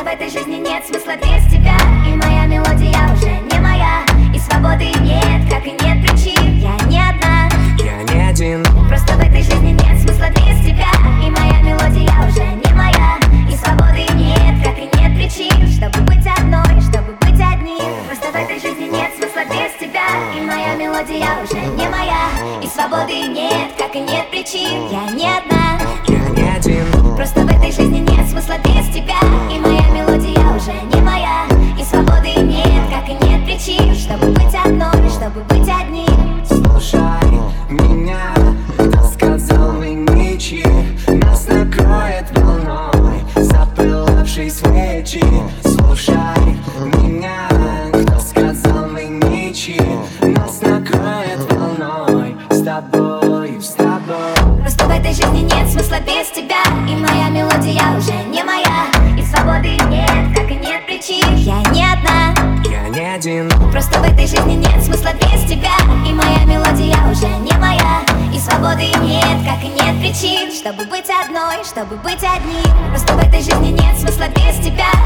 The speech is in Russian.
этой жизни нет смысла без тебя. И моя мелодия уже не моя, и свободы нет, как и нет причин. Я не одна, я не один. просто в этой жизни нет смысла без тебя. И моя мелодия уже не моя, и свободы нет, как и нет причин. Чтобы быть одной, чтобы быть одним. Просто в этой жизни нет смысла без тебя. И моя мелодия уже не моя, и свободы нет, как и нет причин. Я не одна, я не один. просто в этой жизни нет смысла без тебя. И моя мелодия уже не моя, и свободы нет, как и нет причин. Чтобы быть одной, чтобы быть одним. Слушай меня, кто сказал мы ничьи, нас накроет волной запылавшей свечи. Слушай меня, кто сказал мы ничьи, нас накроет волной с тобой, с тобой. Просто в этой жизни нет смысла без тебя. И моя мелодия уже не моя, и свободы нет, как и нет причин. Я не одна, я не один. просто в этой жизни нет смысла без тебя. И моя мелодия уже не моя, и свободы нет, как и нет причин. Чтобы быть одной, чтобы быть одним. Просто в этой жизни нет смысла без тебя.